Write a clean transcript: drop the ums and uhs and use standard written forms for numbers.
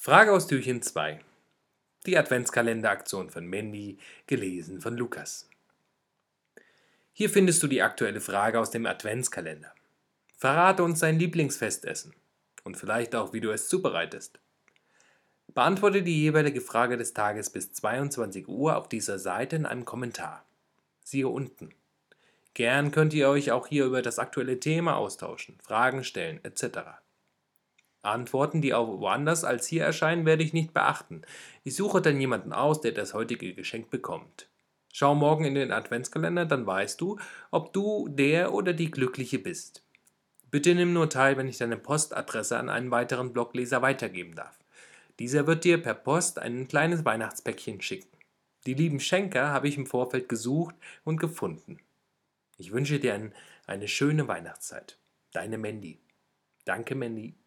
Frage aus Türchen 2. Die Adventskalenderaktion von Mandy, gelesen von Lukas. Hier findest du die aktuelle Frage aus dem Adventskalender. Verrate uns dein Lieblingsfestessen und vielleicht auch, wie du es zubereitest. Beantworte die jeweilige Frage des Tages bis 22 Uhr auf dieser Seite in einem Kommentar. Siehe unten. Gern könnt ihr euch auch hier über das aktuelle Thema austauschen, Fragen stellen etc. Antworten, die auch woanders als hier erscheinen, werde ich nicht beachten. Ich suche dann jemanden aus, der das heutige Geschenk bekommt. Schau morgen in den Adventskalender, dann weißt du, ob du der oder die Glückliche bist. Bitte nimm nur teil, wenn ich deine Postadresse an einen weiteren Blogleser weitergeben darf. Dieser wird dir per Post ein kleines Weihnachtspäckchen schicken. Die lieben Schenker habe ich im Vorfeld gesucht und gefunden. Ich wünsche dir eine schöne Weihnachtszeit. Deine Mandy. Danke, Mandy.